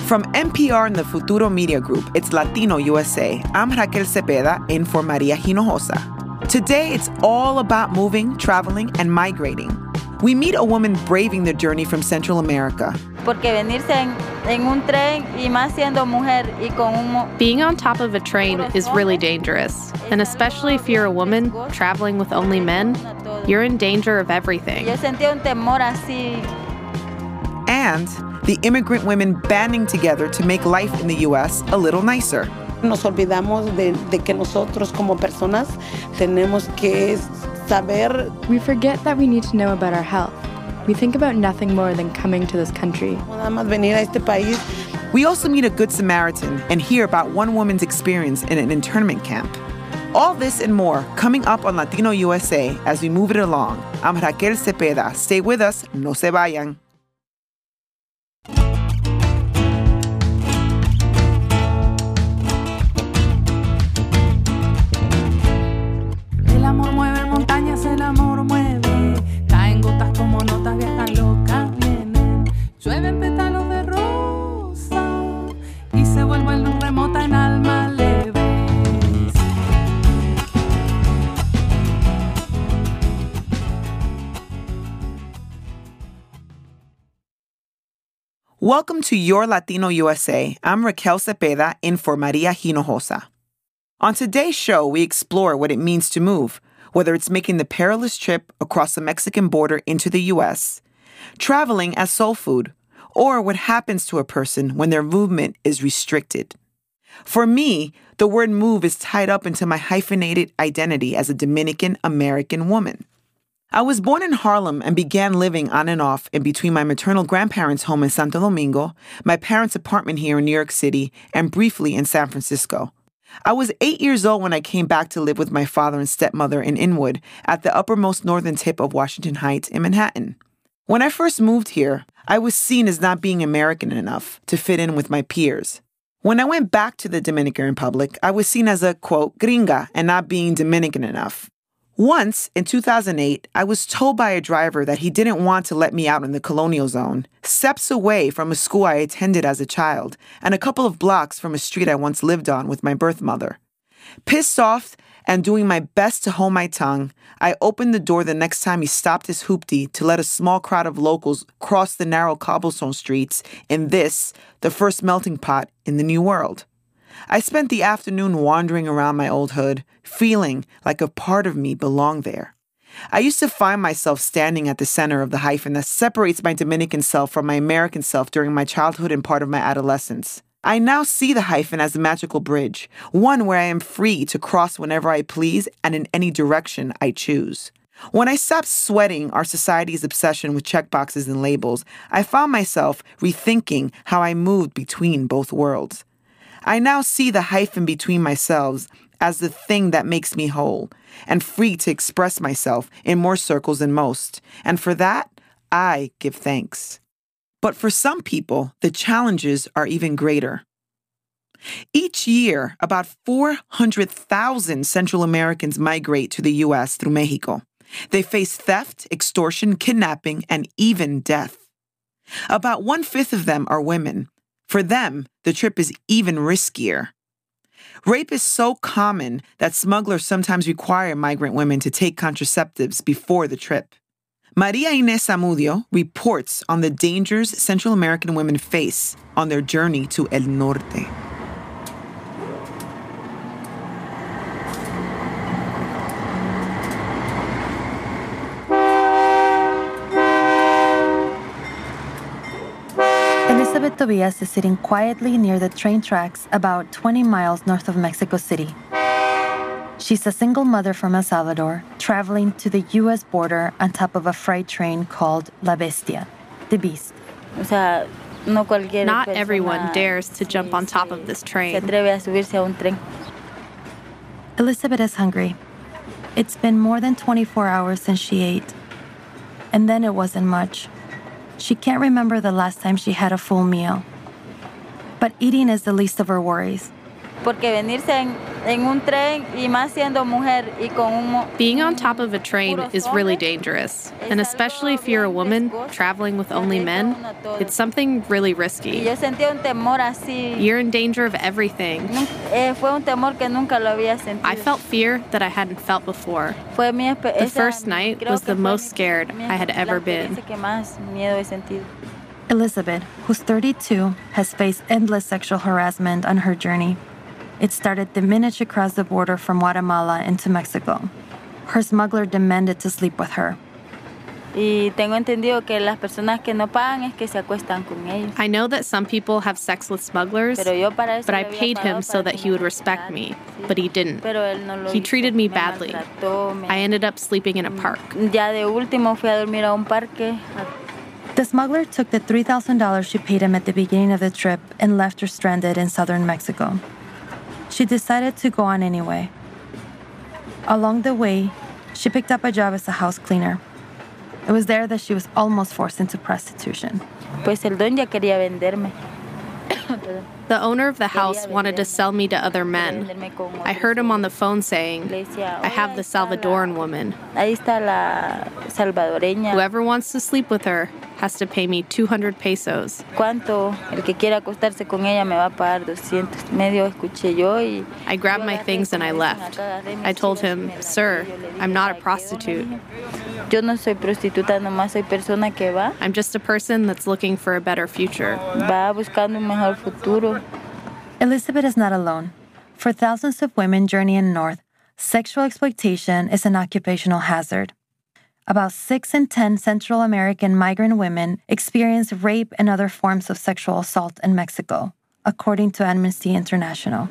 From NPR and the Futuro Media Group, it's Latino USA. I'm Raquel Cepeda, in for Maria Hinojosa. Today, it's all about moving, traveling, and migrating. We meet a woman braving the journey from Central America. Porque venirse en un tren y más siendo mujer y con un... Being on top of a train is really dangerous. And especially if you're a woman traveling with only men, you're in danger of everything. Yo sentía un temor así. And the immigrant women banding together to make life in the U.S. a little nicer. Nos olvidamos de que nosotros como personas tenemos que saber. We forget that we need to know about our health. We think about nothing more than coming to this country. Nada más venir a este país. We also meet a Good Samaritan and hear about one woman's experience in an internment camp. All this and more coming up on Latino USA as we move it along. I'm Raquel Cepeda. Stay with us. No se vayan. El amor mueve montañas, el amor mueve. Caen gotas como notas, viajan locas, vienen. Llueven pétalos de rosa y se vuelven luz remota en alma leves. Welcome to Your Latino USA. I'm Raquel Cepeda, in for Maria Hinojosa. On today's show, we explore what it means to move, whether it's making the perilous trip across the Mexican border into the U.S., traveling as soul food, or what happens to a person when their movement is restricted. For me, the word move is tied up into my hyphenated identity as a Dominican American woman. I was born in Harlem and began living on and off in between my maternal grandparents' home in Santo Domingo, my parents' apartment here in New York City, and briefly in San Francisco. I was 8 years old when I came back to live with my father and stepmother in Inwood at the uppermost northern tip of Washington Heights in Manhattan. When I first moved here, I was seen as not being American enough to fit in with my peers. When I went back to the Dominican Republic, I was seen as a, quote, gringa and not being Dominican enough. Once, in 2008, I was told by a driver that he didn't want to let me out in the colonial zone, steps away from a school I attended as a child, and a couple of blocks from a street I once lived on with my birth mother. Pissed off and doing my best to hold my tongue, I opened the door the next time he stopped his hoopty to let a small crowd of locals cross the narrow cobblestone streets in this, the first melting pot in the New World. I spent the afternoon wandering around my old hood, feeling like a part of me belonged there. I used to find myself standing at the center of the hyphen that separates my Dominican self from my American self during my childhood and part of my adolescence. I now see the hyphen as a magical bridge, one where I am free to cross whenever I please and in any direction I choose. When I stopped sweating our society's obsession with checkboxes and labels, I found myself rethinking how I moved between both worlds. I now see the hyphen between myself as the thing that makes me whole and free to express myself in more circles than most. And for that, I give thanks. But for some people, the challenges are even greater. Each year, about 400,000 Central Americans migrate to the U.S. through Mexico. They face theft, extortion, kidnapping, and even death. About 1/5 of them are women. For them, the trip is even riskier. Rape is so common that smugglers sometimes require migrant women to take contraceptives before the trip. Maria Inés Zamudio reports on the dangers Central American women face on their journey to El Norte. Elizabeth Tobias is sitting quietly near the train tracks about 20 miles north of Mexico City. She's a single mother from El Salvador, traveling to the U.S. border on top of a freight train called La Bestia, the Beast. Not everyone dares to jump on top of this train. Elizabeth is hungry. It's been more than 24 hours since she ate. And then it wasn't much. She can't remember the last time she had a full meal. But eating is the least of her worries. Porque venirse en un tren y más siendo mujer y con un... Being on top of a train is really dangerous, and especially if you're a woman traveling with only men, it's something really Y risky. yo sentía un temor así. You're in danger of everything. Fue un temor que nunca lo había sentido. I felt fear that I hadn't felt before. Fue mi The first night was the most scared I had ever been. que más miedo he sentido. Elizabeth, who's 32, has faced endless sexual harassment on her journey. It started the minute she crossed the border from Guatemala into Mexico. Her smuggler demanded to sleep with her. Y tengo entendido que las personas que no pagan es que se acuestan con ellos. I know that some people have sex with smugglers, Pero yo para eso but I le había paid him pagado so para that que he would me respect me, sí. but he didn't. Pero él no lo He hizo. treated me Me badly. maltrató, me- I ended up sleeping in a park. Ya de último fui a dormir a un parque. The smuggler took the $3,000 she paid him at the beginning of the trip and left her stranded in southern Mexico. She decided to go on anyway. Along the way, she picked up a job as a house cleaner. It was there that she was almost forced into prostitution. Pues el don ya quería venderme. The owner of the house wanted to sell me to other men. I heard him on the phone saying, I have the Salvadoran woman. Ahí está la salvadoreña. Whoever wants to sleep with her has to pay me 200 pesos. ¿Cuánto? El que quiera acostarse con ella me va a pagar 200. Medio escuché yo y... I grabbed my things and I left. I told him, Sir, I'm not a prostitute. Yo no soy prostituta, nomás soy persona que va I'm just a person that's looking for a better future. buscando un mejor futuro. Elizabeth is not alone. For thousands of women journeying north, sexual exploitation is an occupational hazard. About 6 in 10 Central American migrant women experience rape and other forms of sexual assault in Mexico, according to Amnesty International.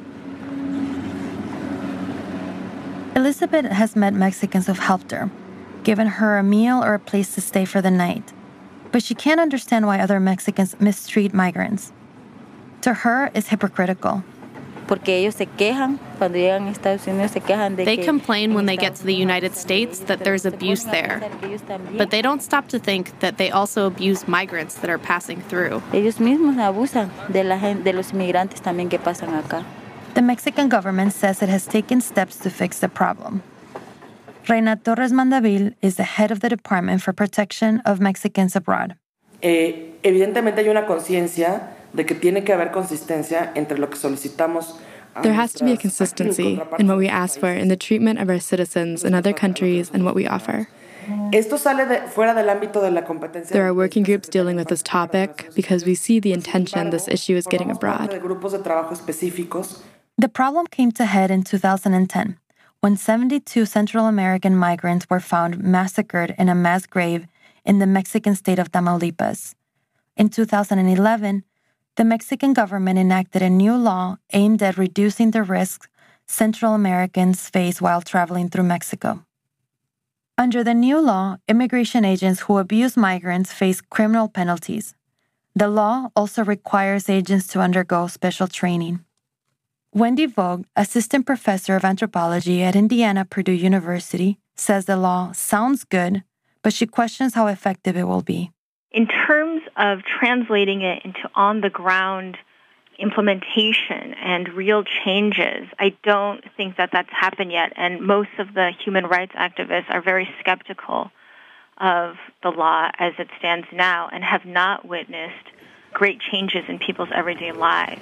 Elizabeth has met Mexicans who've helped her, given her a meal or a place to stay for the night. But she can't understand why other Mexicans mistreat migrants. To her, it's hypocritical. Porque ellos se quejan, cuando llegan a Estados Unidos se quejan de They que... complain when they get to the United States that there's abuse there. But they don't stop to think that they also abuse migrants that are passing through. Ellos mismos abusan de la gente, de los inmigrantes también que pasan acá. The Mexican government says it has taken steps to fix the problem. Reina Torres Mandavil is the head of the Department for Protection of Mexicans Abroad. Evidentemente hay una conciencia de que tiene que haber consistencia entre lo que solicitamos. There has to be a consistency in what we ask for in the treatment of our citizens in other countries and what we offer. Esto sale fuera del ámbito de la competencia. There are working groups dealing with this topic because we see the intention this issue is getting abroad. De grupos de trabajo específicos. The problem came to head in 2010 when 72 Central American migrants were found massacred in a mass grave in the Mexican state of Tamaulipas. In 2011, the Mexican government enacted a new law aimed at reducing the risks Central Americans face while traveling through Mexico. Under the new law, immigration agents who abuse migrants face criminal penalties. The law also requires agents to undergo special training. Wendy Vogt, assistant professor of anthropology at Indiana Purdue University, says the law sounds good, but she questions how effective it will be. In terms of translating it into on-the-ground implementation and real changes, I don't think that that's happened yet, and most of the human rights activists are very skeptical of the law as it stands now and have not witnessed great changes in people's everyday lives.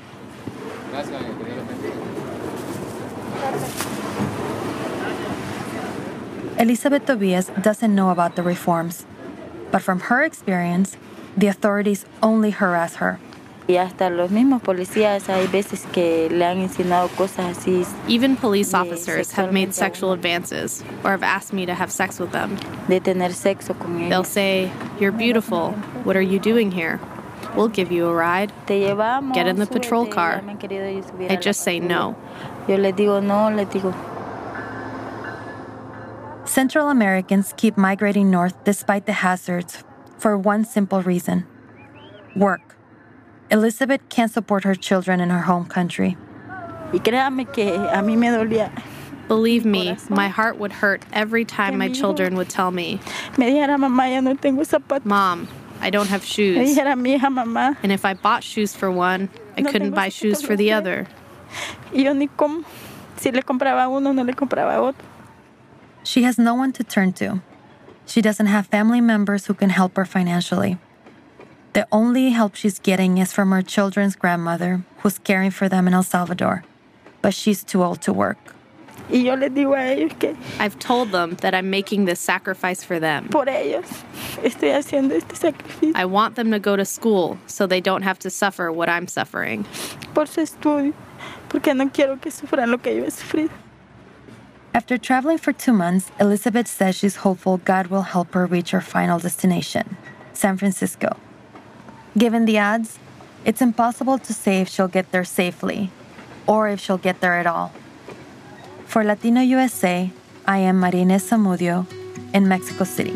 Elizabeth Tobias doesn't know about the reforms, but from her experience, the authorities only harass her. Y hasta los mismos policías hay veces que le han insinuado cosas así. Even police officers have made sexual advances or have asked me to have sex with them. De tener sexo con ellos. They'll say, "You're beautiful. What are you doing here? We'll give you a ride. Te llevamos, Get in the patrol súbete, car." ya me han querido ellos subir I a la just say no. Yo les digo no, les digo. Central Americans keep migrating north despite the hazards for one simple reason: work. Elizabeth can't support her children in her home country. Y créame que a mí me dolía. Believe me, my heart would hurt every time my children would tell me, Me dijera, mamá, ya no tengo zapatos. "Mom, I don't have Me shoes." dijera mi hija, mamá, And if I bought shoes for one, I couldn't buy shoes for the other. y yo ni cómo. Si le compraba uno, no le compraba otro. She has no one to turn to. She doesn't have family members who can help her financially. The only help she's getting is from her children's grandmother, who's caring for them in El Salvador. But she's too old to work. Y yo les digo a ellos que I've told them that I'm making this sacrifice for them. por ellos estoy haciendo este sacrificio. I want them to go to school so they don't have to suffer what I'm suffering. Por su estudio, porque no quiero que sufran lo que yo he sufrido. After traveling for 2 months, Elizabeth says she's hopeful God will help her reach her final destination, San Francisco. Given the odds, it's impossible to say if she'll get there safely or if she'll get there at all. For Latino USA, I am María Inés Zamudio in Mexico City.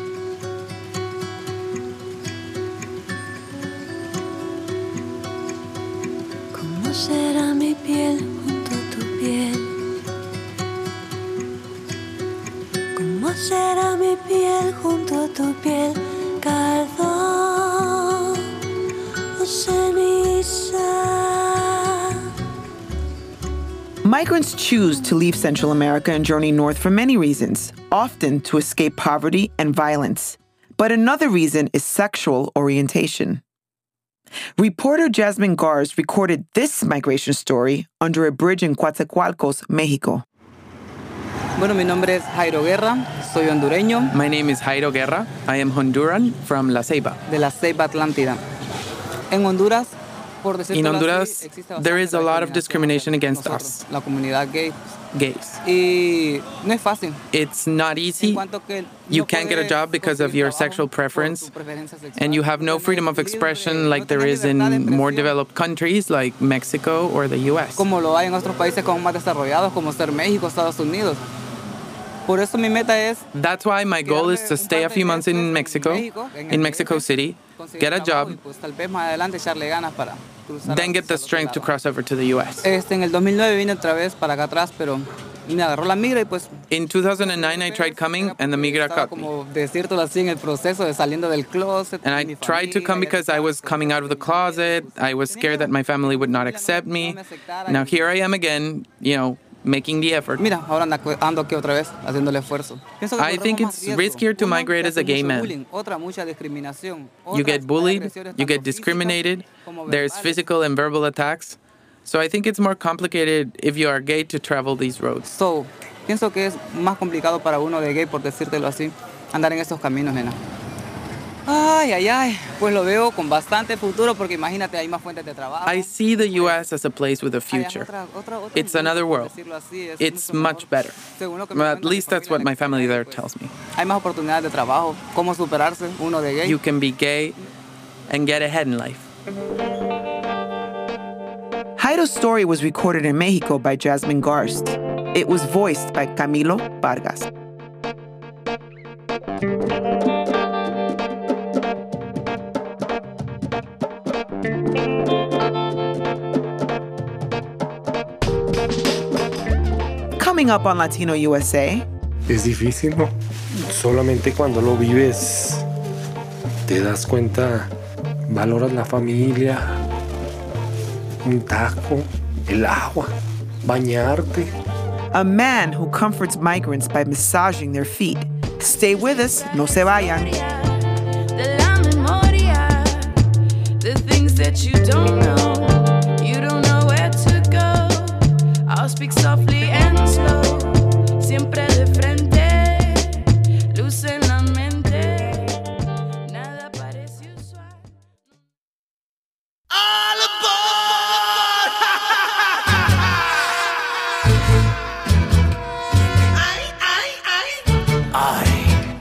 ¿Cómo será mi piel junto a tu piel? ¿Cómo será mi piel junto a tu piel? Cardón o ceniza. Migrants choose to leave Central America and journey north for many reasons, often to escape poverty and violence. But another reason is sexual orientation. Reporter Jasmine Gars recorded this migration story under a bridge in Coatzacoalcos, Mexico. Bueno, mi nombre es Jairo Guerra, soy hondureño. My name is Jairo Guerra. I am Honduran from La Ceiba. De La Ceiba, Atlántida. En Honduras, in Honduras, there is a lot of discrimination against us, la comunidad gay. Gays. Y no es fácil. It's not easy. You can't get a job because of your sexual preference, and you have no freedom of expression like there is in more developed countries like Mexico or the U.S. Como lo hay en otros países como más desarrollados, como ser México, Estados Unidos. Por eso mi meta es. That's why my goal is to stay a few months in Mexico City, get a job, then get the strength to cross over to the U.S. En el 2009 vine otra vez para acá atrás, pero me agarró la migra y pues. In 2009 I tried coming and the migra caught me. Como decirlo así en el proceso de saliendo del closet. And I tried to come because I was coming out of the closet. I was scared that my family would not accept me. Now here I am again, making the effort. Mira, ahora ando aquí otra vez haciendo el esfuerzo. I think it's riskier to migrate as a gay man. You get bullied, you get discriminated, there's physical and verbal attacks. So I think it's more complicated if you are gay to travel these roads. So, pienso que es más complicado para uno de gay, por decírtelo así, andar en estos caminos, nena. Ay, pues lo veo con bastante futuro porque imagínate, hay más fuentes de trabajo. I see the U.S. as a place with a future. It's another world. It's much better. Well, at least that's what my family there tells me. Hay más oportunidades de trabajo, cómo superarse uno de gay. You can be gay and get ahead in life. Jairo's story was recorded in Mexico by Jasmine Garst. It was voiced by Camilo Vargas. Coming up on Latino USA. Es difícil, ¿no? Solamente cuando lo vives te das cuenta, valoras la familia, un taco, el agua, bañarte. A man who comforts migrants by massaging their feet. Stay with us, no se vayan. De la memoria, the things that you don't know where to go. I'll speak softly and slow, siempre de frente, luz en la mente, nada parece usual. All aboard! Ay.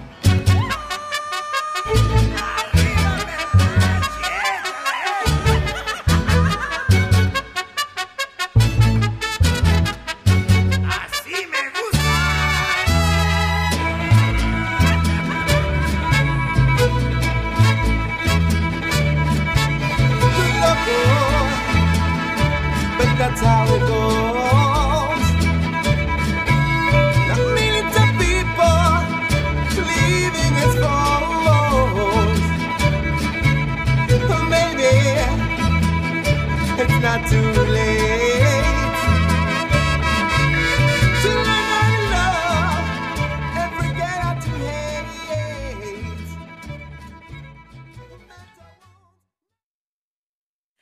That's how it goes. A millions of people leaving its foes. But maybe it's not too late.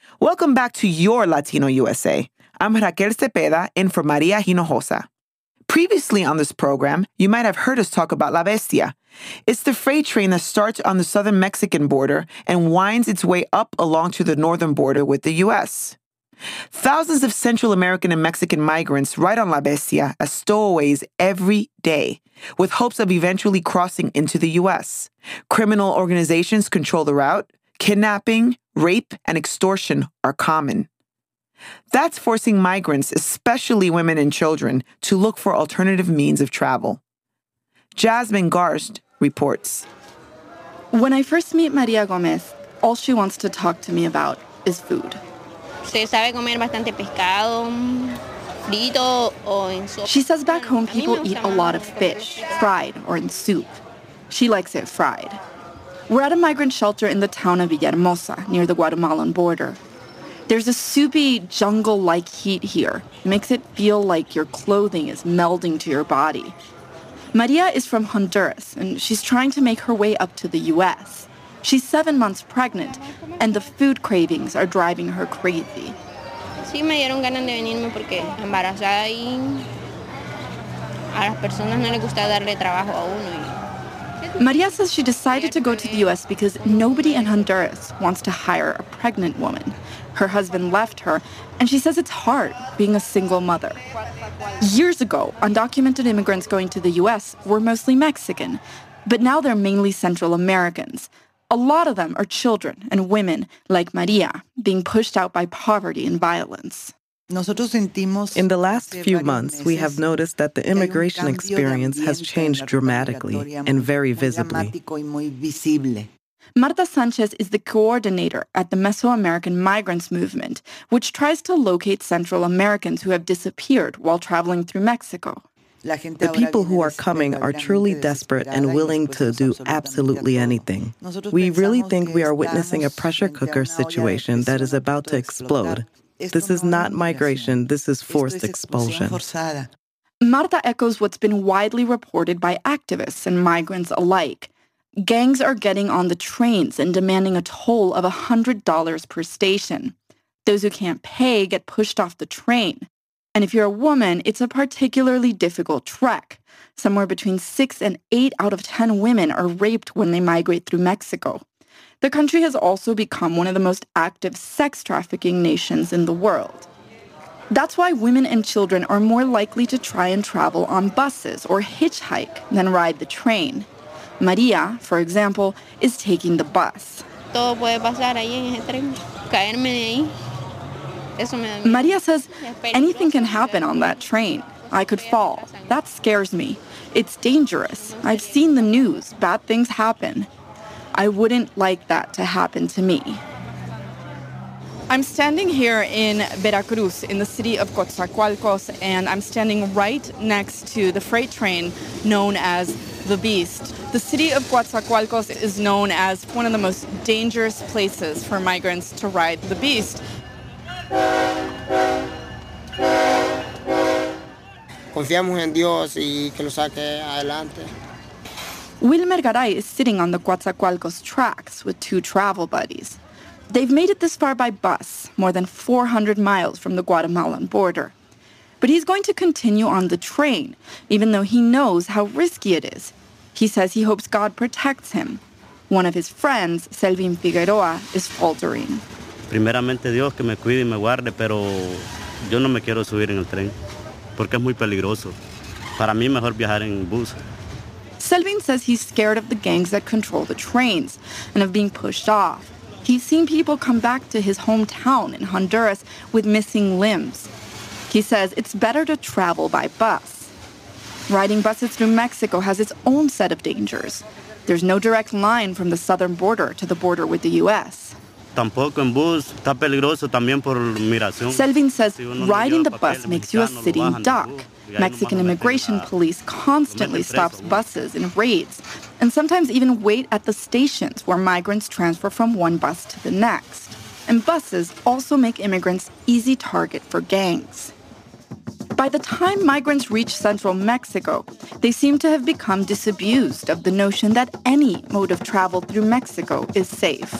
Welcome back to Your Latino USA. I'm Raquel Cepeda in for Maria Hinojosa. Previously on this program, you might have heard us talk about La Bestia. It's the freight train that starts on the southern Mexican border and winds its way up along to the northern border with the U.S. Thousands of Central American and Mexican migrants ride on La Bestia as stowaways every day, with hopes of eventually crossing into the U.S. Criminal organizations control the route. Kidnapping, rape, and extortion are common. That's forcing migrants, especially women and children, to look for alternative means of travel. Jasmine Garst reports. When I first meet Maria Gomez, all she wants to talk to me about is food. Se sabe comer bastante pescado, frito o en sopa. She says back home people eat a lot of fish, fried or in soup. She likes it fried. We're at a migrant shelter in the town of Villahermosa, near the Guatemalan border. There's a soupy, jungle-like heat here. It makes it feel like your clothing is melding to your body. Maria is from Honduras, and she's trying to make her way up to the U.S. She's 7 months pregnant, and the food cravings are driving her crazy. Sí, me dieron ganas de venirme porque embarazada y a las personas no les gusta darle trabajo a uno. Maria says she decided to go to the U.S. because nobody in Honduras wants to hire a pregnant woman. Her husband left her, and she says it's hard being a single mother. Years ago, undocumented immigrants going to the U.S. were mostly Mexican, but now they're mainly Central Americans. A lot of them are children and women, like Maria, being pushed out by poverty and violence. In the last few months, we have noticed that the immigration experience has changed dramatically and very visibly. Marta Sanchez is the coordinator at the Mesoamerican Migrants Movement, which tries to locate Central Americans who have disappeared while traveling through Mexico. The people who are coming are truly desperate and willing to do absolutely anything. We really think we are witnessing a pressure cooker situation that is about to explode. This is not migration, this is forced expulsion. Marta echoes what's been widely reported by activists and migrants alike. Gangs are getting on the trains and demanding a toll of $100 per station. Those who can't pay get pushed off the train. And if you're a woman, it's a particularly difficult trek. Somewhere between 6 and 8 out of 10 women are raped when they migrate through Mexico. The country has also become one of the most active sex trafficking nations in the world. That's why women and children are more likely to try and travel on buses or hitchhike than ride the train. Maria, for example, is taking the bus. Todo puede pasar ahí en ese tren. Caerme de ahí. Eso me da miedo. Maria says anything can happen on that train. I could fall. That scares me. It's dangerous. I've seen the news. Bad things happen. I wouldn't like that to happen to me. I'm standing here in Veracruz, in the city of Coatzacoalcos, and I'm standing right next to the freight train known as the Beast. The city of Coatzacoalcos is known as one of the most dangerous places for migrants to ride the Beast. Confiamos en Dios y que lo saque adelante. Wilmer Garay is sitting on the Coatzacoalcos tracks with 2 travel buddies. They've made it this far by bus, more than 400 miles from the Guatemalan border. But he's going to continue on the train, even though he knows how risky it is. He says he hopes God protects him. One of his friends, Selvin Figueroa, is faltering. Primeramente Dios que me cuide y me guarde, pero yo no me quiero subir en el tren, porque es muy peligroso. Para mí mejor viajar en bus. Selvin says he's scared of the gangs that control the trains and of being pushed off. He's seen people come back to his hometown in Honduras with missing limbs. He says it's better to travel by bus. Riding buses through Mexico has its own set of dangers. There's no direct line from the southern border to the border with the U.S. Tampoco en bus, está peligroso también por migración. Selvin says riding the bus makes you a sitting duck. Mexican immigration police constantly stops buses in raids and sometimes even wait at the stations where migrants transfer from one bus to the next. And buses also make immigrants easy target for gangs. By the time migrants reach central Mexico, they seem to have become disabused of the notion that any mode of travel through Mexico is safe.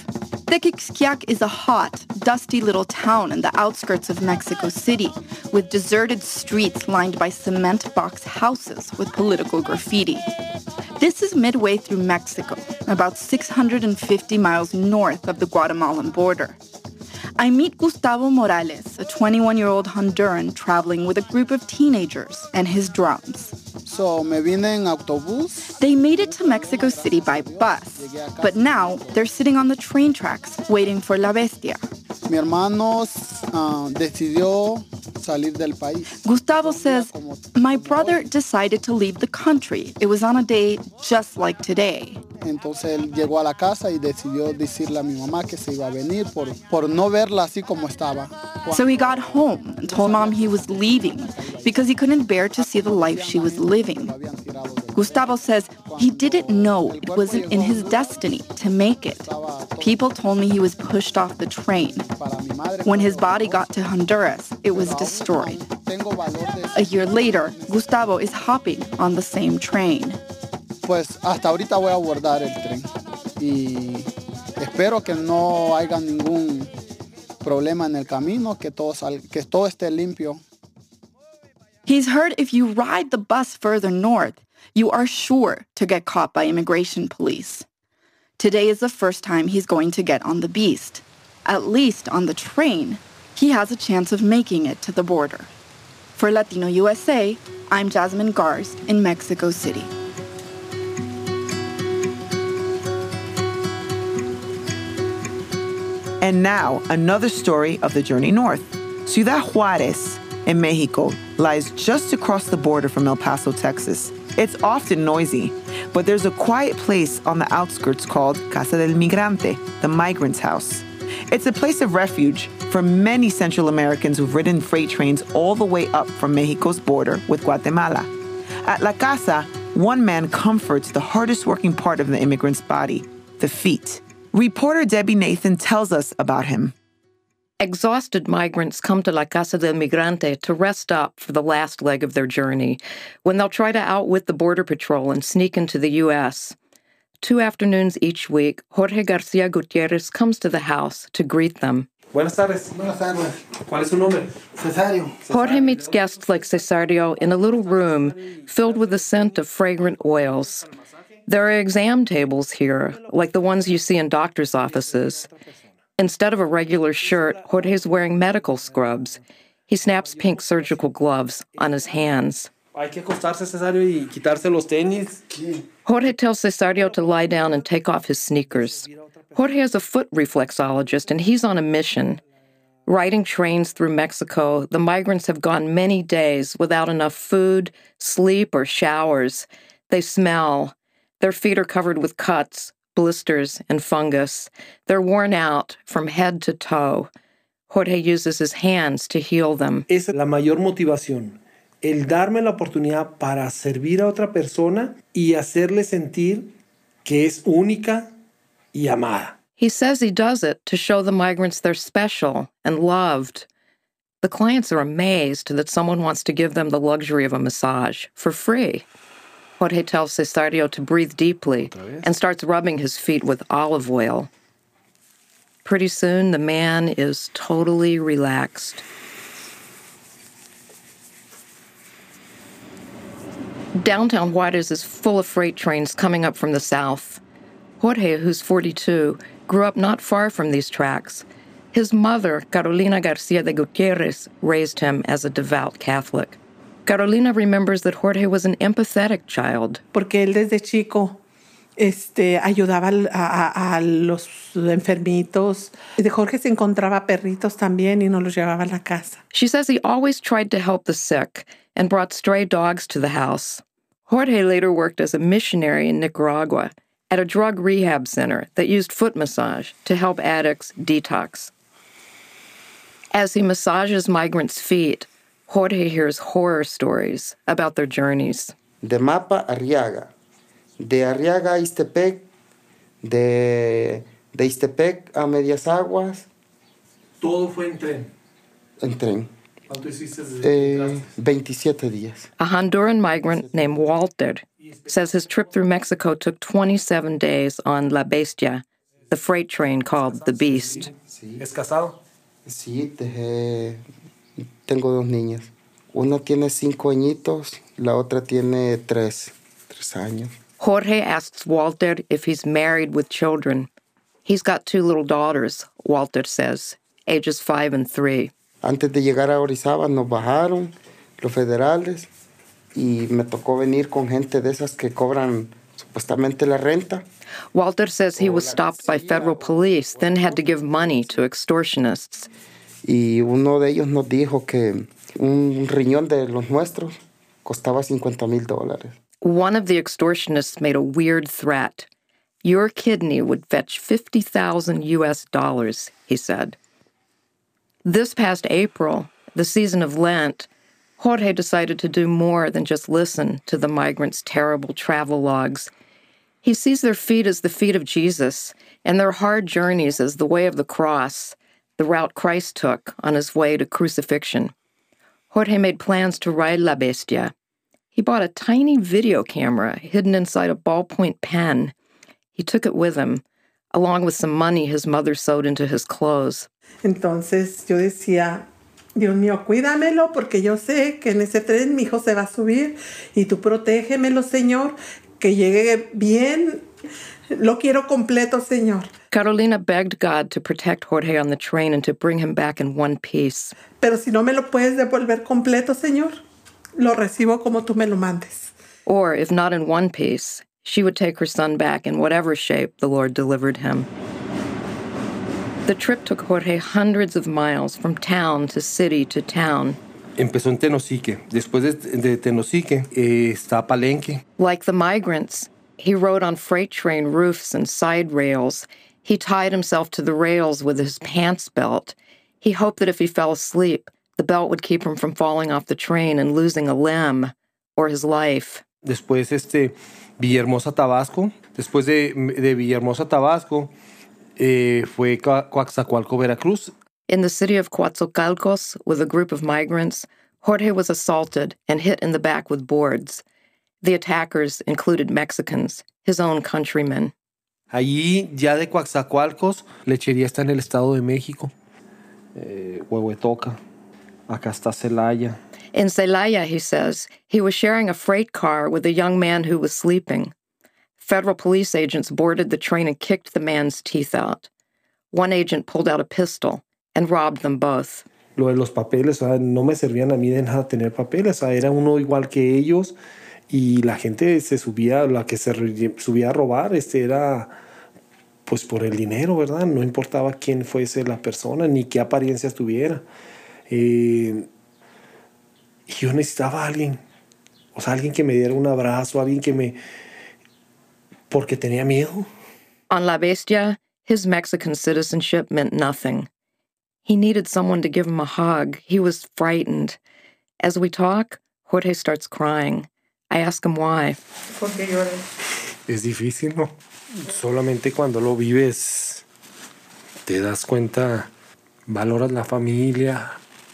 Tequixquiac is a hot, dusty little town in the outskirts of Mexico City, with deserted streets lined by cement box houses with political graffiti. This is midway through Mexico, about 650 miles north of the Guatemalan border. I meet Gustavo Morales, a 21-year-old Honduran traveling with a group of teenagers and his drums. So, me vine en autobús. They made it to Mexico City by bus, but now they're sitting on the train tracks waiting for La Bestia. Mi hermano decidió salir del país. Gustavo says, my brother decided to leave the country. It was on a day just like today. Entonces él llegó a la casa y decidió decirle a mi mamá que se iba a venir por no verla así como estaba. So he got home and told Mom he was leaving because he couldn't bear to see the life she was living. Gustavo says he didn't know it wasn't in his destiny to make it. People told me he was pushed off the train. When his body got to Honduras, it was destroyed. A year later, Gustavo is hopping on the same train. Pues hasta ahorita voy a abordar el tren y espero que no haya ningún problema en el camino, que todo esté limpio. He's heard if you ride the bus further north, you are sure to get caught by immigration police. Today is the first time he's going to get on the beast. At least on the train, he has a chance of making it to the border. For Latino USA, I'm Jasmine Garst in Mexico City. And now, another story of the journey north. Ciudad Juárez in Mexico lies just across the border from El Paso, Texas. It's often noisy, but there's a quiet place on the outskirts called Casa del Migrante, the migrant's house. It's a place of refuge for many Central Americans who've ridden freight trains all the way up from Mexico's border with Guatemala. At La Casa, one man comforts the hardest working part of the immigrant's body, the feet. Reporter Debbie Nathan tells us about him. Exhausted migrants come to La Casa del Migrante to rest up for the last leg of their journey, when they'll try to outwit the Border Patrol and sneak into the U.S. 2 afternoons each week, Jorge Garcia Gutierrez comes to the house to greet them. Buenas tardes. Buenas tardes. ¿Cuál es su nombre? Cesario. Jorge meets guests like Cesario in a little room filled with the scent of fragrant oils. There are exam tables here, like the ones you see in doctor's offices. Instead of a regular shirt, Jorge's wearing medical scrubs. He snaps pink surgical gloves on his hands. Hay que acostarse, Cesario, y quitarse los tenis. Jorge tells Cesario to lie down and take off his sneakers. Jorge is a foot reflexologist, and he's on a mission. Riding trains through Mexico, the migrants have gone many days without enough food, sleep, or showers. They smell. Their feet are covered with cuts, blisters, and fungus. They're worn out from head to toe. Jorge uses his hands to heal them. Es la mayor motivación, el darme la oportunidad para servir a otra persona y hacerle sentir que es única y amada. He says he does it to show the migrants they're special and loved. The clients are amazed that someone wants to give them the luxury of a massage for free. Jorge tells Cesario to breathe deeply and starts rubbing his feet with olive oil. Pretty soon, the man is totally relaxed. Downtown Juárez is full of freight trains coming up from the south. Jorge, who's 42, grew up not far from these tracks. His mother, Carolina Garcia de Gutierrez, raised him as a devout Catholic. Carolina remembers that Jorge was an empathetic child. Porque él desde chico ayudaba a los enfermitos. De Jorge se encontraba perritos también y nos los llevaba a la casa. She says he always tried to help the sick and brought stray dogs to the house. Jorge later worked as a missionary in Nicaragua at a drug rehab center that used foot massage to help addicts detox. As he massages migrants' feet, Jorge hears horror stories about their journeys. De Mapa a Arriaga, de Arriaga a Ixtepec, de Ixtepec a Medias Aguas. Todo fue en tren. En tren. ¿Cuánto hiciste? 27 días. A Honduran migrant named Walter says his trip through Mexico took 27 days on La Bestia. the freight train called the Beast. ¿Es casado? Sí, tengo dos niñas. Una tiene 5 añitos, la otra tiene 3 años. Jorge asks Walter if he's married with children. He's got 2 little daughters, Walter says, ages 5 and 3. Antes de llegar a Orizaba nos bajaron los federales y me tocó venir con gente de esas que cobran supuestamente la renta. Walter says he was stopped by federal police, then had to give money to extortionists. Y uno de ellos nos dijo que un riñón de los nuestros costaba $50,000. One of the extortionists made a weird threat. Your kidney would fetch $50,000, he said. This past April, the season of Lent, Jorge decided to do more than just listen to the migrants' terrible travel logs. He sees their feet as the feet of Jesus and their hard journeys as the way of the cross, the route Christ took on his way to crucifixion. Jorge made plans to ride La Bestia. He bought a tiny video camera hidden inside a ballpoint pen. He took it with him, along with some money his mother sewed into his clothes. Entonces yo decía, Dios mío, cuídamelo porque yo sé que en ese tren mi hijo se va a subir y tú protégemelo, Señor, que llegue bien. Lo quiero completo, Señor. Carolina begged God to protect Jorge on the train and to bring him back in one piece. Pero si no me lo puedes devolver completo, Señor, lo recibo como tú me lo mandes. Or, if not in one piece, she would take her son back in whatever shape the Lord delivered him. The trip took Jorge hundreds of miles from town to city to town. Empezó en Tenosique. Después de Tenosique está Palenque. Like the migrants, he rode on freight train roofs and side rails. He tied himself to the rails with his pants belt. He hoped that if he fell asleep, the belt would keep him from falling off the train and losing a limb or his life. Después Villahermosa, Tabasco. Después de Villahermosa, Tabasco, fue Coatzacoalcos, Veracruz. In the city of Coatzacoalcos, with a group of migrants, Jorge was assaulted and hit in the back with boards. The attackers included Mexicans, his own countrymen. Allí, ya de Coatzacoalcos, Lechería está en el Estado de México. Huehuetoca. Acá está Celaya. In Celaya, he says, he was sharing a freight car with a young man who was sleeping. Federal police agents boarded the train and kicked the man's teeth out. One agent pulled out a pistol and robbed them both. Lo de los papeles, no me servían a mí de nada tener papeles. Era uno igual que ellos y la gente se subía, la que se subía a robar, era pues por el dinero, ¿verdad? No importaba quién fuese la persona ni qué apariencias tuviera. Y yo necesitaba a alguien, alguien que me diera un abrazo, alguien que me... porque tenía miedo. On La Bestia, his Mexican citizenship meant nothing. He needed someone to give him a hug. He was frightened. As we talk, Jorge starts crying. I ask him why. ¿Por qué lloras? Es difícil, ¿no? Solamente cuando lo vives te das cuenta, valoras la familia,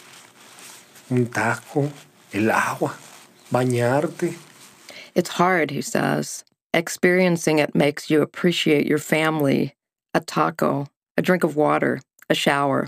un taco, el agua, bañarte. It's hard, he says. Experiencing it makes you appreciate your family, a taco, a drink of water, a shower.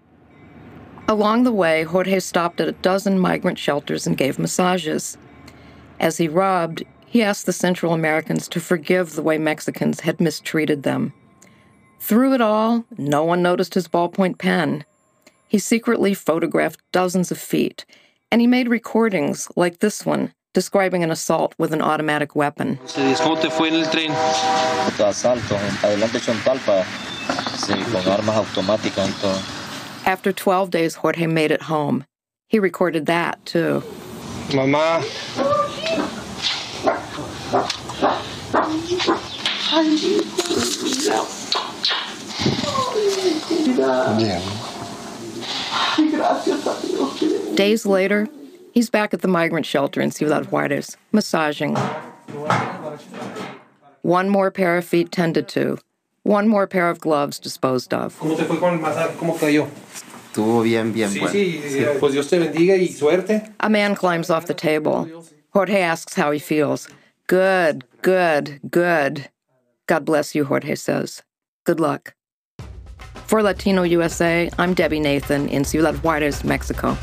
Along the way, Jorge stopped at a dozen migrant shelters and gave massages. As he rubbed, he asked the Central Americans to forgive the way Mexicans had mistreated them. Through it all, no one noticed his ballpoint pen. He secretly photographed dozens of feet, and he made recordings like this one, describing an assault with an automatic weapon. ¿Cómo te fue en el tren? Asalto, adelante Chontalpa, sí, con armas automáticas y todo. After 12 days, Jorge made it home. He recorded that, too. Mamá. Days later, he's back at the migrant shelter in Ciudad Juarez, massaging. One more pair of feet tended to, one more pair of gloves disposed of. ¿Cómo te fue con el masaje? ¿Cómo cayó? Estuvo bien, bien bueno. Sí, pues Dios te bendiga y suerte. A man climbs off the table. Jorge asks how he feels. Good, good, good. God bless you, Jorge says. Good luck. For Latino USA, I'm Debbie Nathan in Ciudad Juarez, Mexico.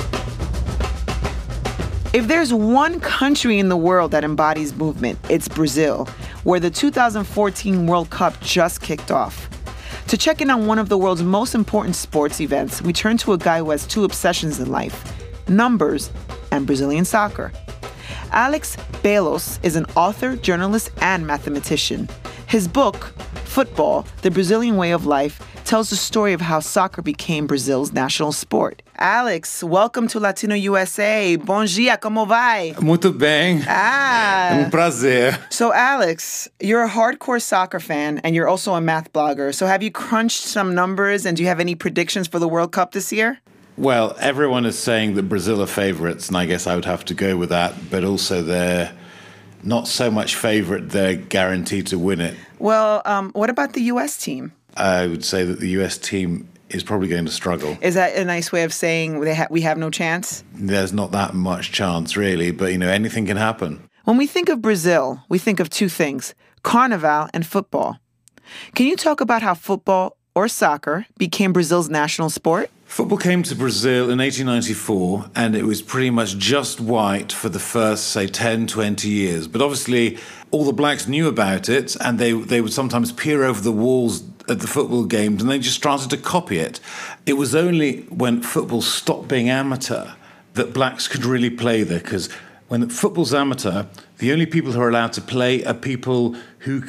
If there's one country in the world that embodies movement, it's Brazil, where the 2014 World Cup just kicked off. To check in on one of the world's most important sports events, we turn to a guy who has two obsessions in life: numbers and Brazilian soccer. Alex Belos is an author, journalist, and mathematician. His book, Football, The Brazilian Way of Life, tells the story of how soccer became Brazil's national sport. Alex, welcome to Latino USA. Bom dia, como vai? Muito bem. Prazer. So Alex, you're a hardcore soccer fan and you're also a math blogger. So have you crunched some numbers and do you have any predictions for the World Cup this year? Well, everyone is saying that Brazil are favorites, and I guess I would have to go with that. But also they're not so much favorite, they're guaranteed to win it. Well, what about the U.S. team? I would say that the U.S. team is probably going to struggle. Is that a nice way of saying we have no chance? There's not that much chance, really, but, anything can happen. When we think of Brazil, we think of two things: Carnival and football. Can you talk about how football, or soccer, became Brazil's national sport? Football came to Brazil in 1894, and it was pretty much just white for the first, say, 10, 20 years. But obviously, all the blacks knew about it, and they would sometimes peer over the walls at the football games, and they just started to copy it. It was only when football stopped being amateur that blacks could really play there, because when football's amateur, the only people who are allowed to play are people who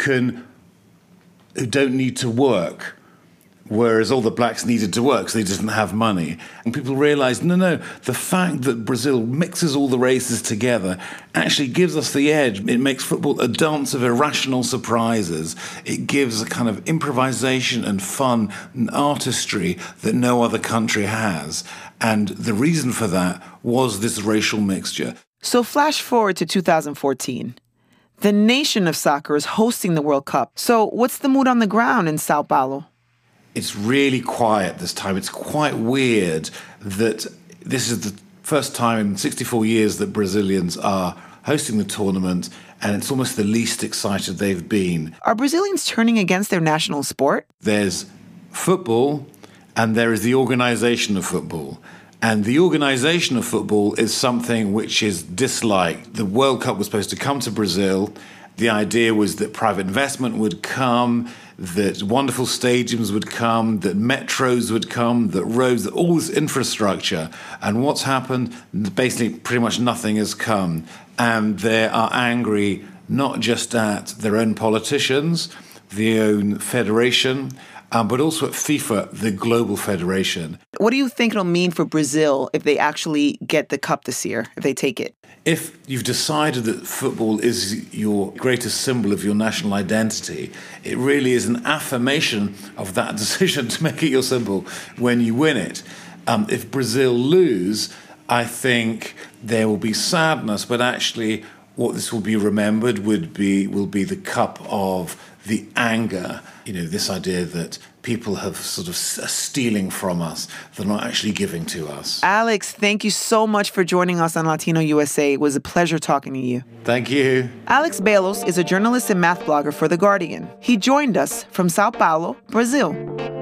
don't need to work. Whereas all the blacks needed to work, so they didn't have money. And people realized, no, the fact that Brazil mixes all the races together actually gives us the edge. It makes football a dance of irrational surprises. It gives a kind of improvisation and fun and artistry that no other country has. And the reason for that was this racial mixture. So flash forward to 2014. The nation of soccer is hosting the World Cup. So what's the mood on the ground in Sao Paulo? It's really quiet this time. It's quite weird that this is the first time in 64 years that Brazilians are hosting the tournament, and it's almost the least excited they've been. Are Brazilians turning against their national sport? There's football, and there is the organization of football. And the organization of football is something which is disliked. The World Cup was supposed to come to Brazil. The idea was that private investment would come, that wonderful stadiums would come, that metros would come, that roads, that all this infrastructure. And what's happened? Basically, pretty much nothing has come. And they are angry not just at their own politicians, their own federation, but also at FIFA, the global federation. What do you think it'll mean for Brazil if they actually get the cup this year, if they take it? If you've decided that football is your greatest symbol of your national identity, it really is an affirmation of that decision to make it your symbol when you win it. If Brazil lose, I think there will be sadness, but actually what this will be remembered will be the cup of the anger, this idea that people have sort of stealing from us, they're not actually giving to us. Alex, thank you so much for joining us on Latino USA. It was a pleasure talking to you. Thank you. Alex Belos is a journalist and math blogger for The Guardian. He joined us from Sao Paulo, Brazil.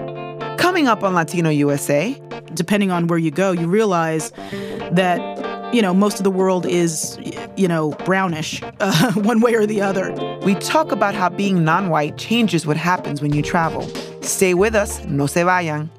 Coming up on Latino USA. Depending on where you go, you realize that most of the world is, brownish, one way or the other. We talk about how being non-white changes what happens when you travel. Stay with us, no se vayan.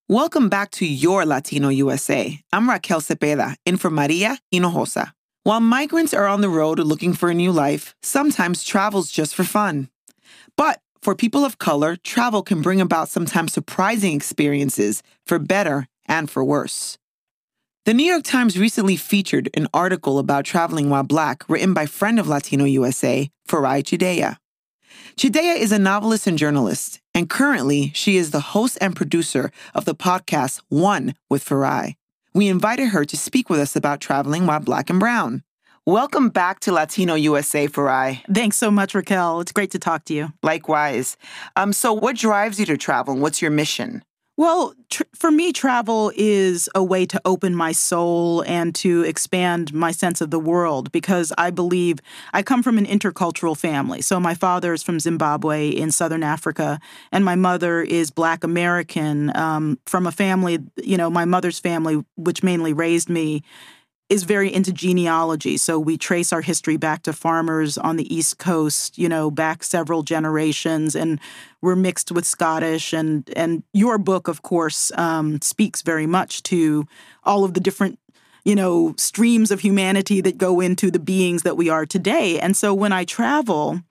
Welcome back to Your Latino USA. I'm Raquel Cepeda, in for Maria Hinojosa. While migrants are on the road looking for a new life, sometimes travel's just for fun. But for people of color, travel can bring about sometimes surprising experiences, for better and for worse. The New York Times recently featured an article about traveling while Black written by friend of Latino USA, Farai Chideya. Chideya is a novelist and journalist, and currently she is the host and producer of the podcast One with Farai. We invited her to speak with us about traveling while Black and brown. Welcome back to Latino USA, Farai. Thanks so much, Raquel. It's great to talk to you. Likewise. So what drives you to travel and what's your mission? Well, for me, travel is a way to open my soul and to expand my sense of the world because I believe I come from an intercultural family. So my father is from Zimbabwe in Southern Africa, and my mother is Black American from a family, my mother's family, which mainly raised me, is very into genealogy. So we trace our history back to farmers on the East Coast, back several generations, and we're mixed with Scottish. And your book, of course, speaks very much to all of the different, streams of humanity that go into the beings that we are today. And so when I travel,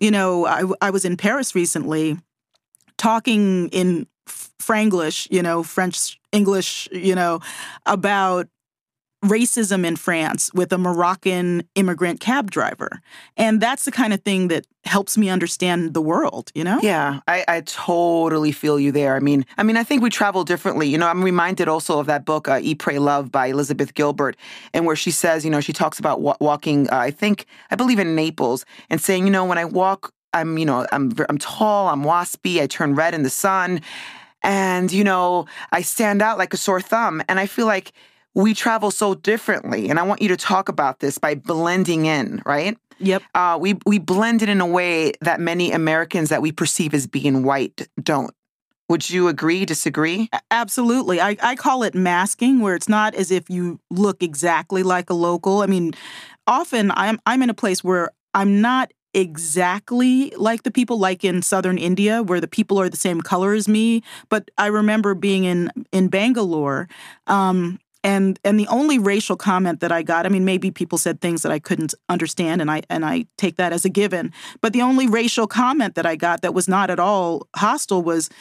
I was in Paris recently talking in Franglish, French, English, about racism in France with a Moroccan immigrant cab driver. And that's the kind of thing that helps me understand the world, Yeah, I totally feel you there. I mean, I think we travel differently. I'm reminded also of that book, Eat, Pray, Love by Elizabeth Gilbert, and where she says, she talks about walking, I believe in Naples, and saying, when I walk, I'm tall, I'm waspy, I turn red in the sun, and, I stand out like a sore thumb. And I feel like we travel so differently. And I want you to talk about this by blending in, right? Yep. We blend in a way that many Americans that we perceive as being white don't. Would you agree, disagree? Absolutely. I call it masking, where it's not as if you look exactly like a local. I mean, often I'm in a place where I'm not exactly like the people, like in southern India, where the people are the same color as me. But I remember being in Bangalore, and the only racial comment that I got, maybe people said things that I couldn't understand, and I take that as a given. But the only racial comment that I got that was not at all hostile was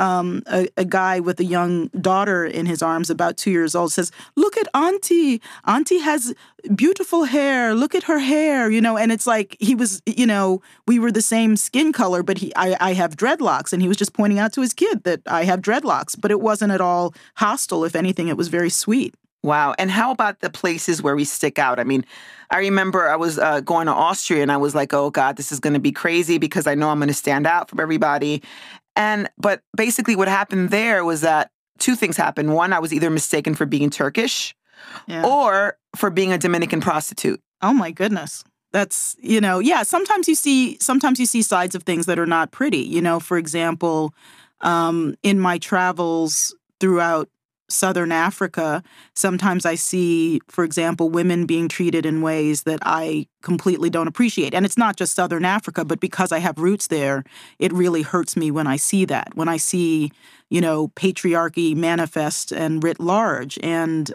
a guy with a young daughter in his arms, about 2 years old, says, "Look at Auntie. Auntie has beautiful hair. Look at her hair." And it's like he was, we were the same skin color, but I have dreadlocks, and he was just pointing out to his kid that I have dreadlocks. But it wasn't at all hostile. If anything, it was very sweet. Wow. And how about the places where we stick out? I remember I was going to Austria, and I was like, oh, God, this is going to be crazy because I know I'm going to stand out from everybody. But basically what happened there was that two things happened. One, I was either mistaken for being Turkish or for being a Dominican prostitute. Oh, my goodness. That's, sometimes you see sides of things that are not pretty. For example, in my travels throughout Southern Africa, sometimes I see, for example, women being treated in ways that I completely don't appreciate. And it's not just Southern Africa, but because I have roots there, it really hurts me when I see that, when I see, patriarchy manifest and writ large. And,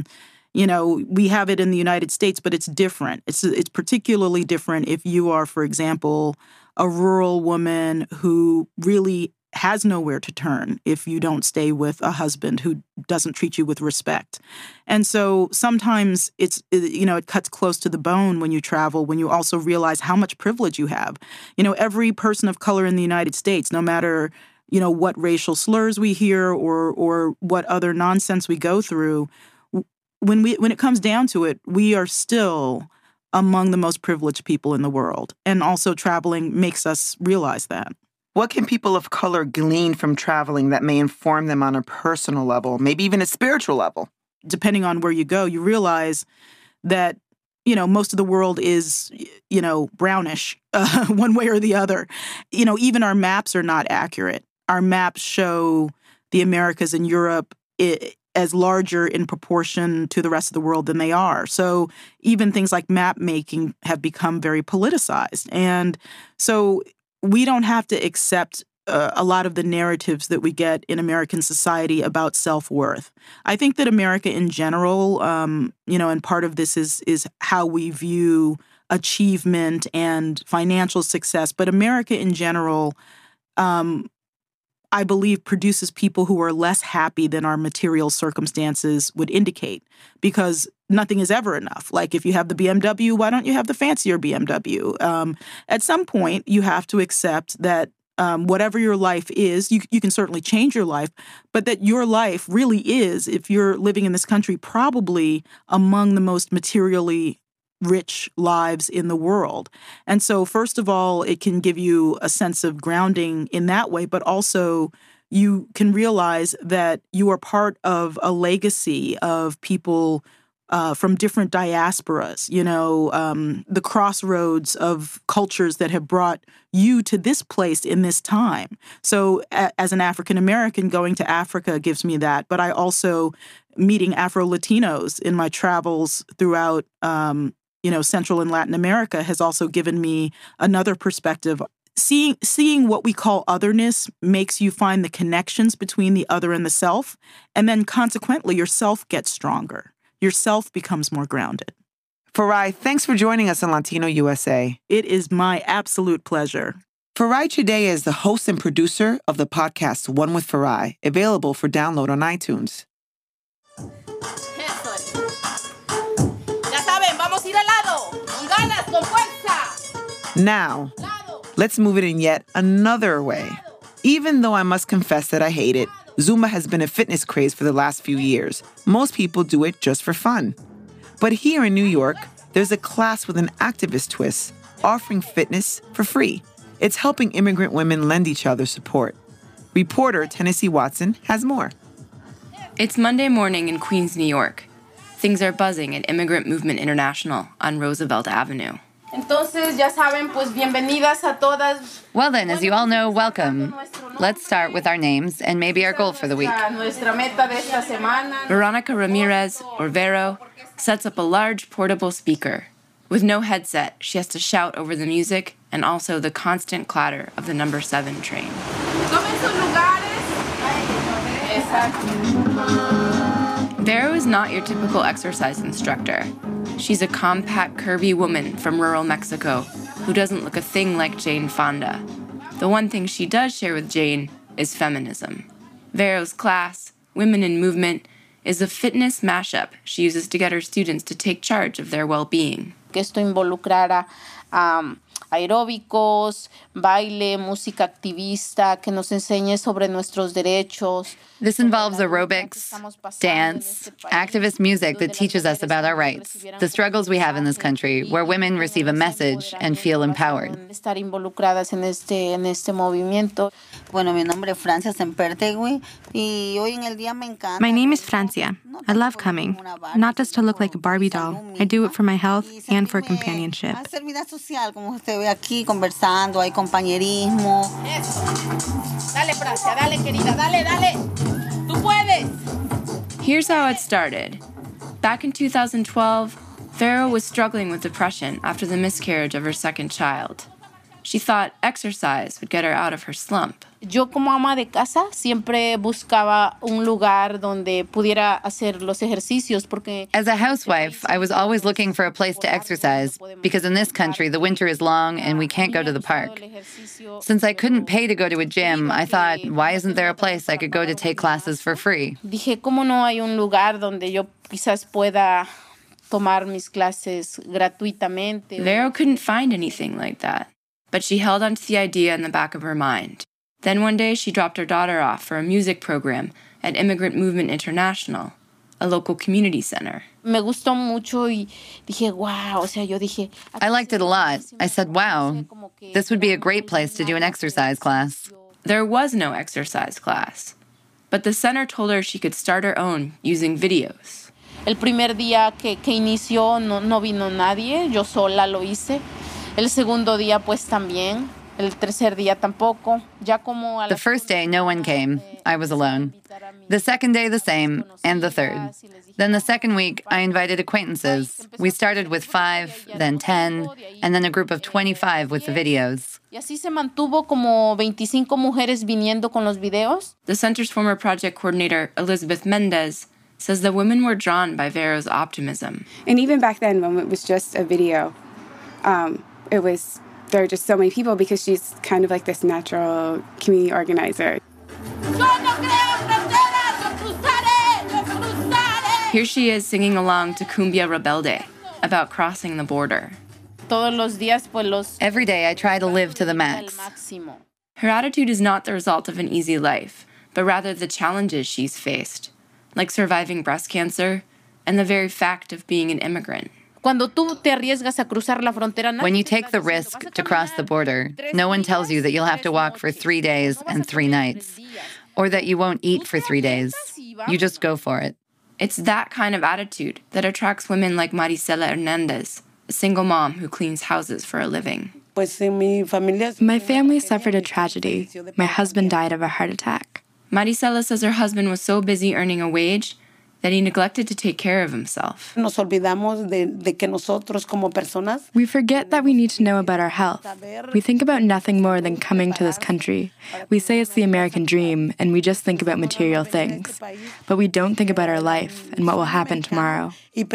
we have it in the United States, but it's different. It's particularly different if you are, for example, a rural woman who really has nowhere to turn if you don't stay with a husband who doesn't treat you with respect. And so sometimes it cuts close to the bone when you travel, when you also realize how much privilege you have. Every person of color in the United States, no matter, what racial slurs we hear or what other nonsense we go through, when it comes down to it, we are still among the most privileged people in the world. And also traveling makes us realize that. What can people of color glean from traveling that may inform them on a personal level, maybe even a spiritual level? Depending on where you go, you realize that, most of the world is, brownish, one way or the other. Even our maps are not accurate. Our maps show the Americas and Europe as larger in proportion to the rest of the world than they are. So even things like map making have become very politicized. And so we don't have to accept a lot of the narratives that we get in American society about self-worth. I think that America in general, and part of this is how we view achievement and financial success, but America in general, I believe, produces people who are less happy than our material circumstances would indicate, because nothing is ever enough. Like, if you have the BMW, why don't you have the fancier BMW? At some point, you have to accept that whatever your life is, you can certainly change your life, but that your life really is, if you're living in this country, probably among the most materially rich lives in the world. And so, first of all, it can give you a sense of grounding in that way, but also you can realize that you are part of a legacy of people from different diasporas, the crossroads of cultures that have brought you to this place in this time. So as an African American, going to Africa gives me that. But I also, meeting Afro-Latinos in my travels throughout Central and Latin America has also given me another perspective. Seeing what we call otherness makes you find the connections between the other and the self, and then consequently your self gets stronger. Your self becomes more grounded. Farai, thanks for joining us on Latino USA. It is my absolute pleasure. Farai Chideya is the host and producer of the podcast One with Farai, available for download on iTunes. Now, let's move it in yet another way. Even though I must confess that I hate it, Zumba has been a fitness craze for the last few years. Most people do it just for fun. But here in New York, there's a class with an activist twist, offering fitness for free. It's helping immigrant women lend each other support. Reporter Tennessee Watson has more. It's Monday morning in Queens, New York. Things are buzzing at Immigrant Movement International on Roosevelt Avenue. Entonces, ya saben, pues bienvenidas a todas. Well then, as you all know, welcome. Let's start with our names and maybe our goal for the week. Veronica Ramirez, or Vero, sets up a large portable speaker. With no headset, she has to shout over the music and also the constant clatter of the number 7 train. Vero is not your typical exercise instructor. She's a compact, curvy woman from rural Mexico who doesn't look a thing like Jane Fonda. The one thing she does share with Jane is feminism. Vero's class, Women in Movement, is a fitness mashup she uses to get her students to take charge of their well-being. Que esto involucrara aeróbicos, baile, música activista, que nos enseñe sobre nuestros derechos. This involves aerobics, dance, activist music that teaches us about our rights, the struggles we have in this country, where women receive a message and feel empowered. Estar involucradas en este movimiento. Bueno, mi nombre es Francia Sempertegui, y hoy en el día me encanta. My name is Francia. I love coming, not just to look like a Barbie doll. I do it for my health and for companionship. Hacer vida social, como usted ve aquí, conversando, hay compañerismo. Eso. Dale, Francia, dale, querida, dale, dale. Tú puedes. Here's how it started. Back in 2012, Vero was struggling with depression after the miscarriage of her second child. She thought exercise would get her out of her slump. Yo como ama de casa siempre buscaba un lugar donde pudiera hacer los ejercicios porque as a housewife, I was always looking for a place to exercise because in this country the winter is long and we can't go to the park. Since I couldn't pay to go to a gym, I thought, why isn't there a place I could go to take classes for free? Dije, ¿cómo no hay un lugar donde yo quizás pueda tomar mis clases gratuitamente? Vero couldn't find anything like that, but she held onto the idea in the back of her mind. Then one day she dropped her daughter off for a music program at Immigrant Movement International, a local community center. Me gustó mucho y dije, wow, o sea, yo dije... I liked it a lot. I said, wow, this would be a great place to do an exercise class. There was no exercise class, but the center told her she could start her own using videos. El primer día que inició no vino nadie, yo sola lo hice. El segundo día pues también. El tercer día tampoco. Ya como the first day, no one came. I was alone. The second day, the same, and the third. Then the second week, I invited acquaintances. We started with 5, then 10, and then a group of 25 with the videos. Y así se mantuvo como 25 mujeres viniendo con los videos. The center's former project coordinator, Elizabeth Mendez, says the women were drawn by Vero's optimism. And even back then, when it was just a video, there were just so many people because she's kind of like this natural community organizer. Here she is singing along to Cumbia Rebelde about crossing the border. Every day I try to live to the max. Her attitude is not the result of an easy life, but rather the challenges she's faced, like surviving breast cancer and the very fact of being an immigrant. When you take the risk to cross the border, no one tells you that you'll have to walk for 3 days and 3 nights, or that you won't eat for 3 days. You just go for it. It's that kind of attitude that attracts women like Marisela Hernandez, a single mom who cleans houses for a living. My family suffered a tragedy. My husband died of a heart attack. Marisela says her husband was so busy earning a wage that he neglected to take care of himself. We forget that we need to know about our health. We think about nothing more than coming to this country. We say it's the American dream, and we just think about material things. But we don't think about our life and what will happen tomorrow.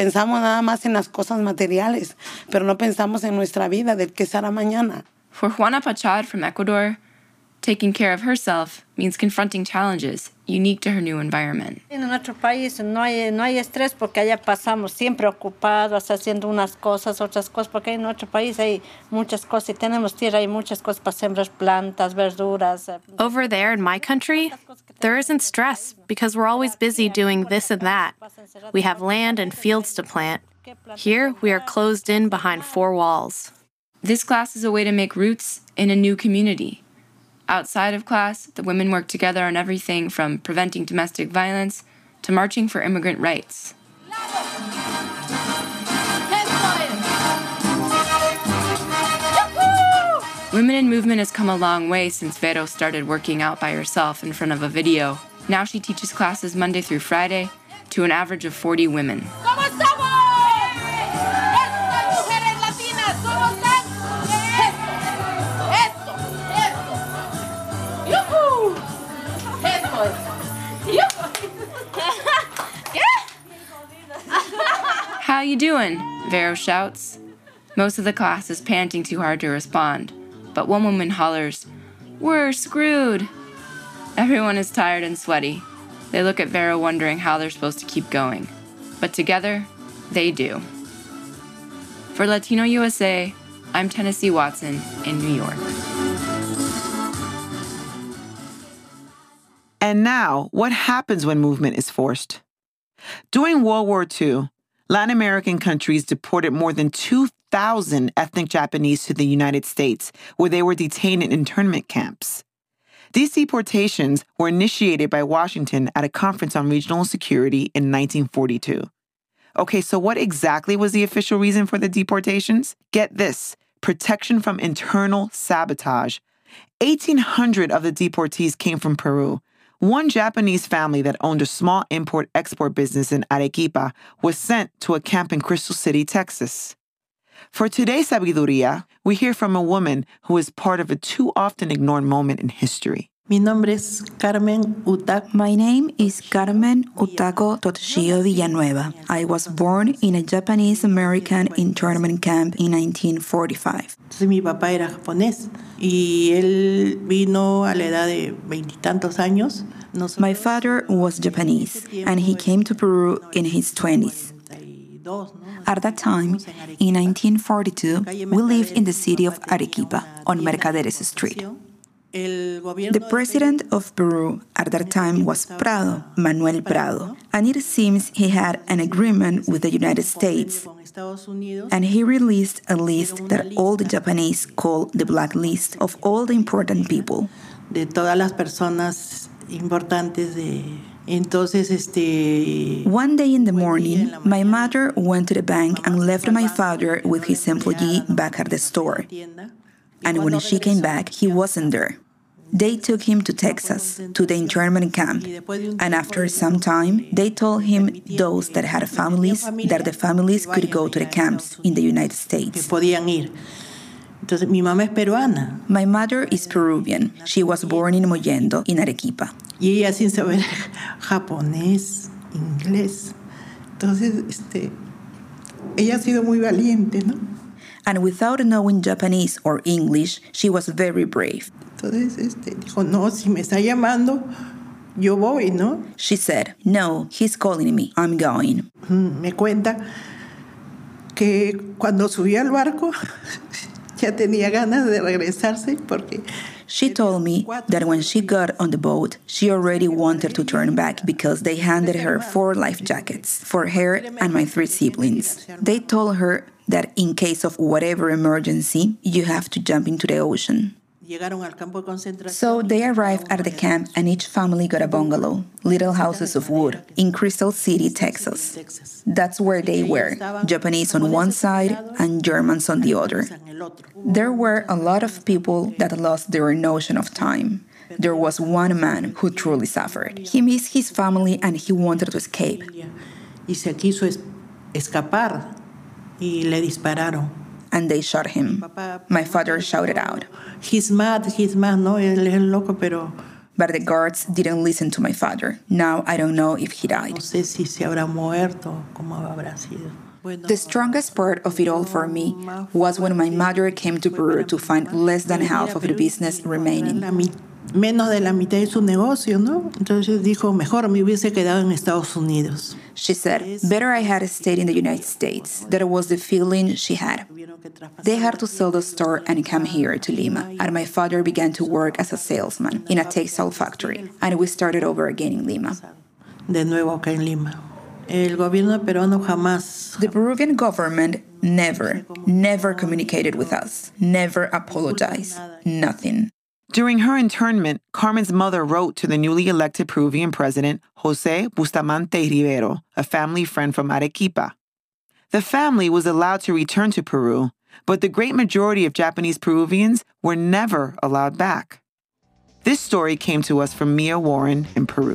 For Juana Pachar from Ecuador, taking care of herself means confronting challenges unique to her new environment. En nuestro país no hay estrés porque allá pasamos siempre ocupados haciendo unas cosas, otras cosas, porque en nuestro país hay muchas cosas y tenemos tierra, hay muchas cosas para sembrar plantas, verduras. Over there in my country, there isn't stress because we're always busy doing this and that. We have land and fields to plant. Here, we are closed in behind 4 walls. This class is a way to make roots in a new community. Outside of class, the women work together on everything from preventing domestic violence to marching for immigrant rights. Women in Movement has come a long way since Vero started working out by herself in front of a video. Now she teaches classes Monday through Friday to an average of 40 women. How you doing? Vero shouts. Most of the class is panting too hard to respond, but one woman hollers, "We're screwed!" Everyone is tired and sweaty. They look at Vero wondering how they're supposed to keep going. But together, they do. For Latino USA, I'm Tennessee Watson in New York. And now, what happens when movement is forced? During World War II, Latin American countries deported more than 2,000 ethnic Japanese to the United States, where they were detained in internment camps. These deportations were initiated by Washington at a conference on regional security in 1942. Okay, so what exactly was the official reason for the deportations? Get this, protection from internal sabotage. 1,800 of the deportees came from Peru. One Japanese family that owned a small import-export business in Arequipa was sent to a camp in Crystal City, Texas. For today's Sabiduría, we hear from a woman who is part of a too often ignored moment in history. My name is Carmen Utako Toshio Villanueva. I was born in a Japanese-American internment camp in 1945. Mi papá era japonés y él vino a la edad de 20 y tantos años. My father was Japanese and he came to Peru in his 20s. At that time, in 1942, we lived in the city of Arequipa on Mercaderes Street. The president of Peru at that time was Prado, Manuel Prado, and it seems he had an agreement with the United States, and he released a list that all the Japanese call the black list of all the important people. De todas las personas importantes de One day in the morning, my mother went to the bank and left my father with his employee back at the store. And when she came back, he wasn't there. They took him to Texas, to the internment camp, and after some time, they told him those that had families, that the families could go to the camps in the United States. Entonces, mi mamá es peruana. My mother is Peruvian. She was born in Mollendo, in Arequipa. Y ella sin saber japonés, inglés. Entonces, ella ha sido muy valiente, ¿no? And without knowing Japanese or English, she was very brave. Entonces, dijo, no, si me está llamando, yo voy, ¿no? She said, no, he's calling me, I'm going. Me cuenta que cuando subió al barco, ya tenía ganas de regresarse porque... She told me that when she got on the boat, she already wanted to turn back because they handed her 4 life jackets for her and my 3 siblings. They told her that in case of whatever emergency, you have to jump into the ocean. So they arrived at the camp and each family got a bungalow, little houses of wood, in Crystal City, Texas. That's where they were, Japanese on one side and Germans on the other. There were a lot of people that lost their notion of time. There was one man who truly suffered. He missed his family and he wanted to escape. Y se quiso escapar y le dispararon. And they shot him. My father shouted out. He's mad, no, él es loco, pero... But the guards didn't listen to my father. Now I don't know if he died. No sé si se habrá muerto, cómo habrá sido. The strongest part of it all for me was when my mother came to Peru to find less than half of the business remaining. Menos de la mitad de su negocio, ¿no? Entonces dijo, mejor me hubiese quedado en Estados Unidos. She said, better I had stayed in the United States. That was the feeling she had. They had to sell the store and come here to Lima, and my father began to work as a salesman in a textile factory, and we started over again in Lima. De nuevo acá en Lima. El gobierno peruano jamás. The Peruvian government never communicated with us, never apologized, nothing. During her internment, Carmen's mother wrote to the newly elected Peruvian president, José Bustamante Rivero, a family friend from Arequipa. The family was allowed to return to Peru, but the great majority of Japanese Peruvians were never allowed back. This story came to us from Mia Warren in Peru.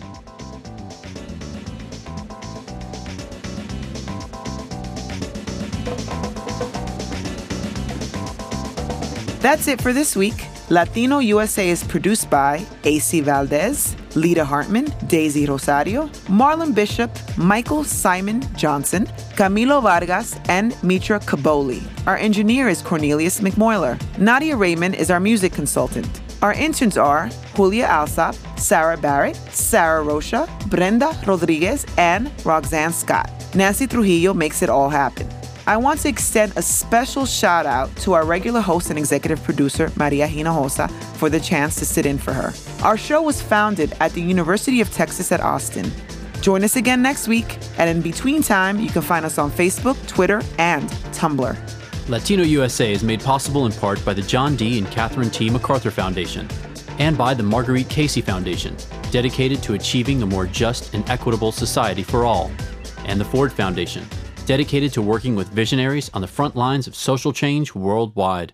That's it for this week. Latino USA is produced by AC Valdez, Lita Hartman, Daisy Rosario, Marlon Bishop, Michael Simon Johnson, Camilo Vargas, and Mitra Kaboli. Our engineer is Cornelius McMoyler. Nadia Raymond is our music consultant. Our interns are Julia Alsop, Sarah Barrett, Sarah Rocha, Brenda Rodriguez, and Roxanne Scott. Nancy Trujillo makes it all happen. I want to extend a special shout out to our regular host and executive producer, Maria Hinojosa, for the chance to sit in for her. Our show was founded at the University of Texas at Austin. Join us again next week, and in between time, you can find us on Facebook, Twitter, and Tumblr. Latino USA is made possible in part by the John D. and Catherine T. MacArthur Foundation, and by the Marguerite Casey Foundation, dedicated to achieving a more just and equitable society for all, and the Ford Foundation, dedicated to working with visionaries on the front lines of social change worldwide.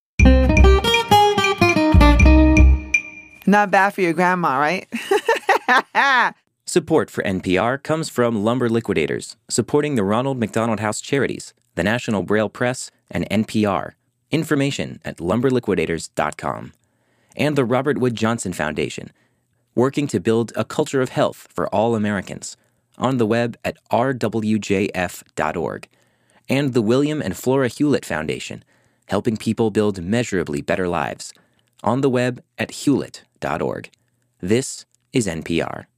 Not bad for your grandma, right? Support for NPR comes from Lumber Liquidators, supporting the Ronald McDonald House Charities, the National Braille Press, and NPR. Information at lumberliquidators.com. And the Robert Wood Johnson Foundation, working to build a culture of health for all Americans. On the web at rwjf.org, and the William and Flora Hewlett Foundation, helping people build measurably better lives. On the web at hewlett.org. This is NPR.